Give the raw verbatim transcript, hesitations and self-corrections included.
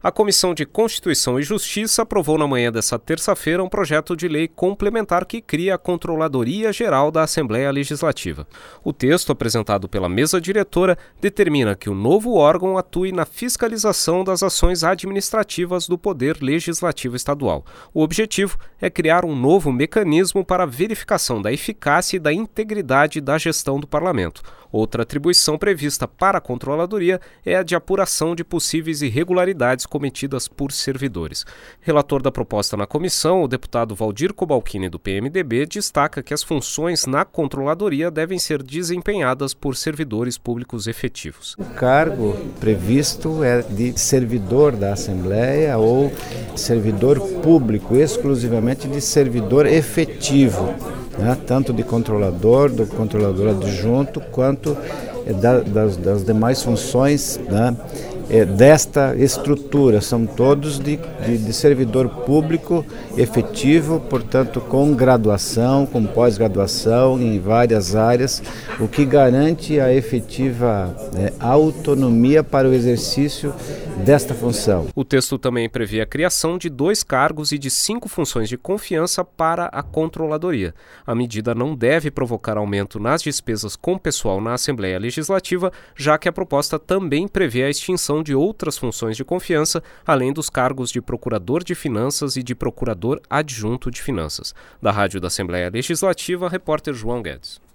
A Comissão de Constituição e Justiça aprovou na manhã desta terça-feira um projeto de lei complementar que cria a Controladoria Geral da Assembleia Legislativa. O texto, apresentado pela mesa diretora, determina que o novo órgão atue na fiscalização das ações administrativas do Poder Legislativo Estadual. O objetivo é criar um novo mecanismo para a verificação da eficácia e da integridade da gestão do Parlamento. Outra atribuição prevista para a Controladoria é a de apuração de possíveis irregularidades cometidas por servidores. Relator da proposta na comissão, o deputado Valdir Cobalcini, do P M D B, destaca que as funções na Controladoria devem ser desempenhadas por servidores públicos efetivos. O cargo previsto é de servidor da Assembleia ou servidor público, exclusivamente de servidor efetivo, né? Tanto de controlador, do controlador adjunto, quanto da, das, das demais funções, né? É, desta estrutura, são todos de, de, de servidor público efetivo, portanto com graduação, com pós-graduação em várias áreas, o que garante a efetiva é, autonomia para o exercício desta função. O texto também prevê a criação de dois cargos e de cinco funções de confiança para a Controladoria. A medida não deve provocar aumento nas despesas com pessoal na Assembleia Legislativa, já que a proposta também prevê a extinção de outras funções de confiança, além dos cargos de Procurador de Finanças e de Procurador Adjunto de Finanças. Da Rádio da Assembleia Legislativa, repórter João Guedes.